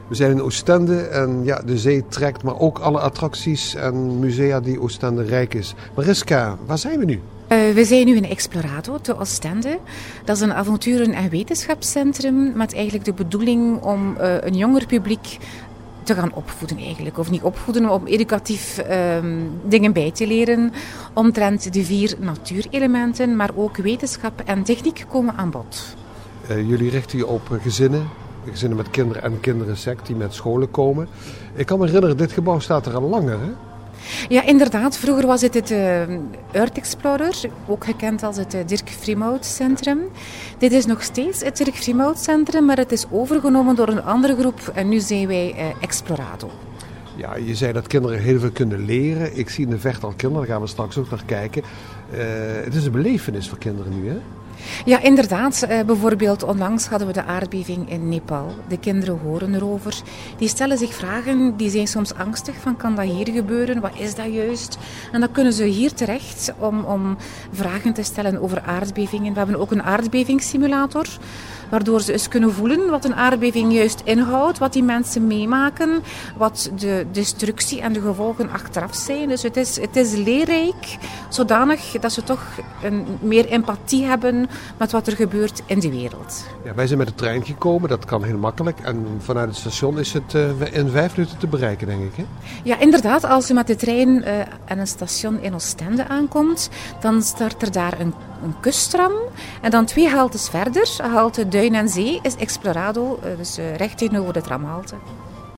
We zijn in Oostende en ja, de zee trekt, maar ook alle attracties en musea die Oostende rijk is. Mariska, waar zijn we nu? We zijn nu in Explorado te Oostende. Dat is een avonturen- en wetenschapscentrum met eigenlijk de bedoeling om een jonger publiek te gaan opvoeden eigenlijk. Of niet opvoeden, maar om educatief dingen bij te leren. Omtrent de 4 natuurelementen, maar ook wetenschap en techniek komen aan bod. Jullie richten je op gezinnen met kinderen en kinderensect die met scholen komen. Ik kan me herinneren, dit gebouw staat er al langer, hè? Ja, inderdaad. Vroeger was het Earth Explorer, ook gekend als het Dirk Frimoud Centrum. Dit is nog steeds het Dirk Frimoud Centrum, maar het is overgenomen door een andere groep en nu zijn wij Explorado. Ja, je zei dat kinderen heel veel kunnen leren. Ik zie in de Vecht al kinderen, daar gaan we straks ook naar kijken. Het is een belevenis voor kinderen nu, hè? Ja, inderdaad. Bijvoorbeeld onlangs hadden we de aardbeving in Nepal. De kinderen horen erover. Die stellen zich vragen, die zijn soms angstig van kan dat hier gebeuren? Wat is dat juist? En dan kunnen ze hier terecht om vragen te stellen over aardbevingen. We hebben ook een aardbevingssimulator, waardoor ze eens kunnen voelen wat een aardbeving juist inhoudt, wat die mensen meemaken, wat de destructie en de gevolgen achteraf zijn. Dus het is leerrijk, zodanig dat ze toch meer empathie hebben met wat er gebeurt in de wereld. Ja, wij zijn met de trein gekomen, dat kan heel makkelijk. En vanuit het station is het in 5 minuten te bereiken, denk ik, hè? Ja, inderdaad. Als u met de trein aan een station in Oostende aankomt, dan start er daar een kusttram. En dan 2 haltes verder, halte Duin en Zee, is Explorado, dus recht tegenover de tramhalte.